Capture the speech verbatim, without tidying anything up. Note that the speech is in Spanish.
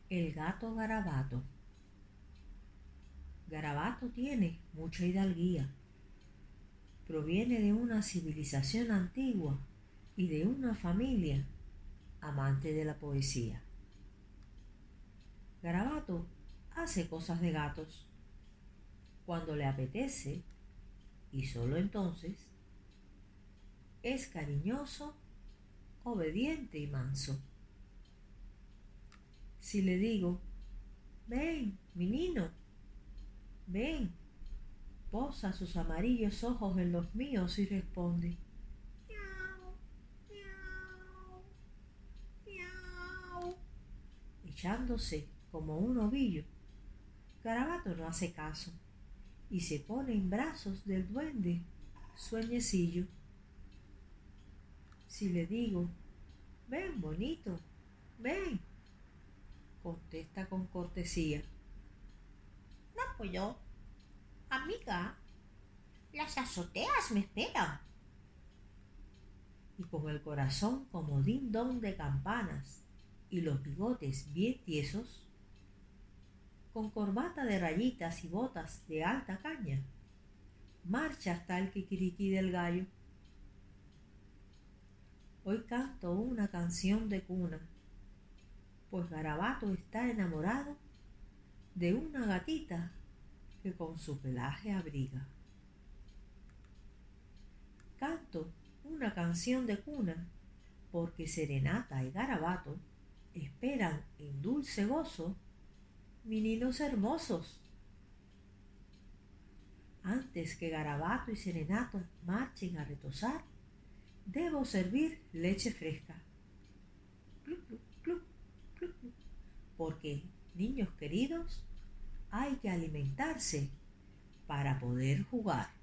El gato Garabato. Garabato tiene mucha hidalguía. Proviene de una civilización antigua y de una familia amante de la poesía. Garabato hace cosas de gatos. Cuando le apetece, y solo entonces, es cariñoso, obediente y manso. Si le digo, ven, menino, ven, posa sus amarillos ojos en los míos y responde, miau, miau, miau, echándose como un ovillo. Garabato no hace caso y se pone en brazos del duende sueñecillo. Si le digo, ven, bonito, ven, contesta con cortesía, no puedo, amiga, las azoteas me esperan. Y con el corazón como din don de campanas y los bigotes bien tiesos, con corbata de rayitas y botas de alta caña, marcha hasta el kikiriki del gallo. Hoy canto una canción de cuna, pues Garabato está enamorado de una gatita que con su pelaje abriga. Canto una canción de cuna porque Serenata y Garabato esperan en dulce gozo meninos hermosos. Antes que Garabato y Serenata marchen a retozar, debo servir leche fresca. Cluc, cluc, cluc, cluc, cluc. Porque, niños queridos, hay que alimentarse para poder jugar.